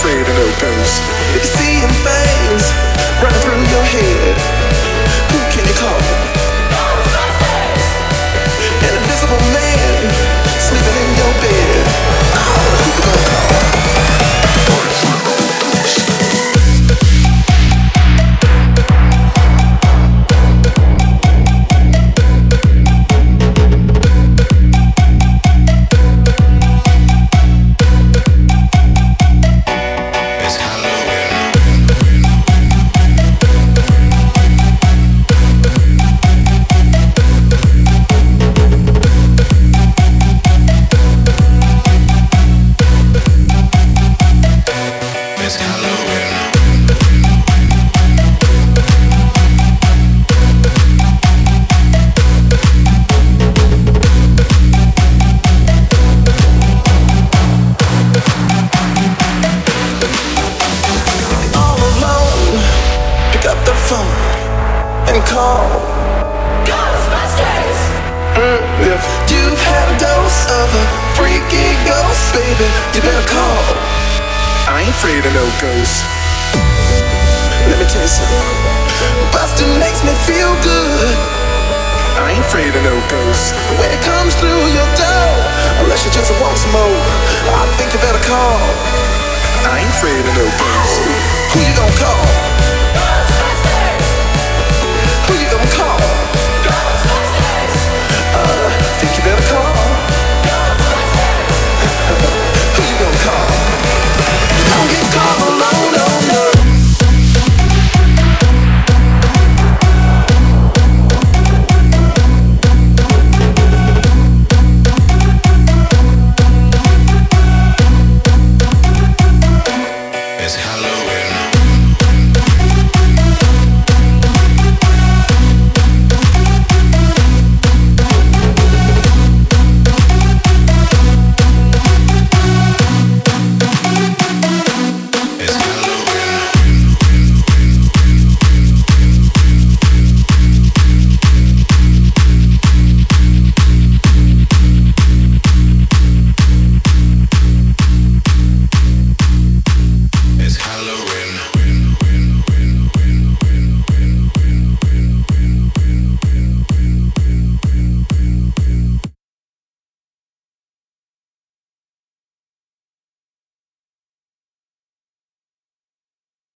afraid of no ghosts. If you see him things running through your head, who can you call? Ghostbusters! An invisible man sleeping in your bed. Who you gonna call? And call Ghostbusters. If you've had a dose of a freaky ghost, baby, you better call. I ain't afraid of no ghosts. Let me tell you something. Bustin' makes me feel good. I ain't afraid of no ghosts. When it comes through your door, unless you just want some more, I think you better call. I ain't afraid of no ghosts.